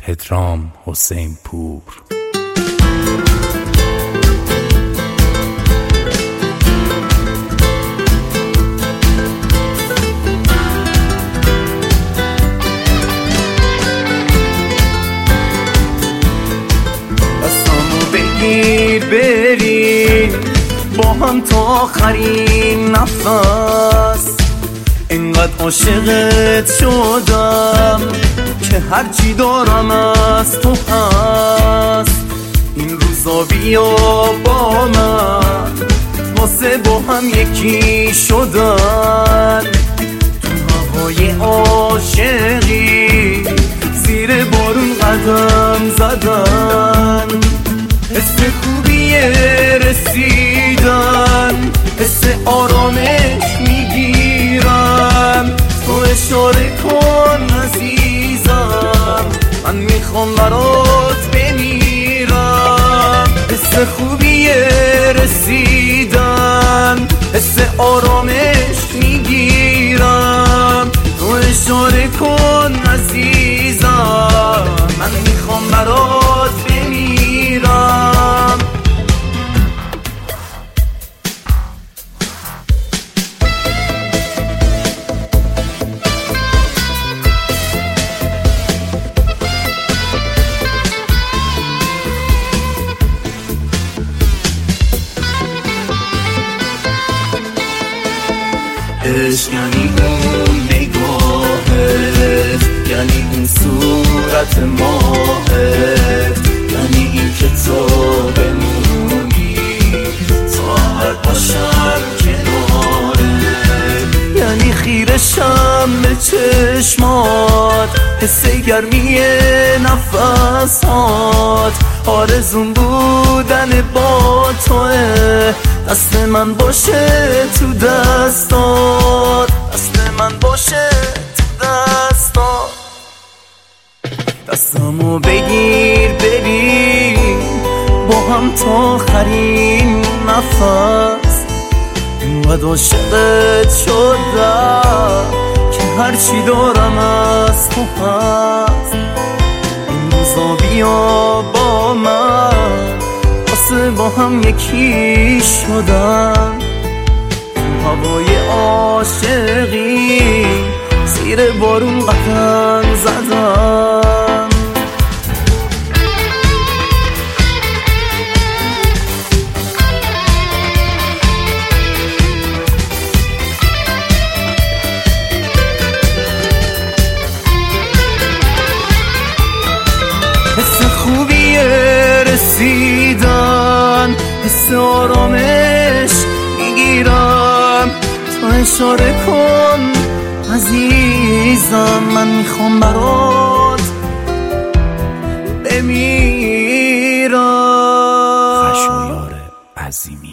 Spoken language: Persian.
پدرام حسین پور. دستامو بگیر بریم با هم تا آخرین نفس. اینقدر عاشقت شدم که هرچی دارم از تو هست. این روزا بیا با من واسه با هم یکی شدن. تو هوای عاشقی زیر بارون قدم زدن. حس خوبی رسیدن، حس آرامش میگیرم. تو اشاره کن عزیزم، من میخوام برات بمیرم. حس خوبی رسیدن، حس آرامش میگیرم. تو اشاره کن عزیزم، من میخوام برات بمیرم. عشق یعنی اون نگاهت، یعنی اون صورت ماهت، یعنی این که تو بمونی تا هر باشم کنارت، یعنی خیرشم به چشمات، حس گرمی نفسات. آرزون بودن با توه، دست من باشه تو دستات، دست من باشه تو دستات. دستامو بگیر بریم با هم تا آخرین نفس. اینقدر عاشقت شدم که هرچی دارم از تو هست. این روزا بیا با من واسه با هم یکی شدن. تو هوای عاشقی زیر بارون قدم زدن. حس خوبی رسیدن، حس آرامش میگیرم. تو اشاره کن عزیزم، من میخوام برات بمیرم. خشایار عظیم.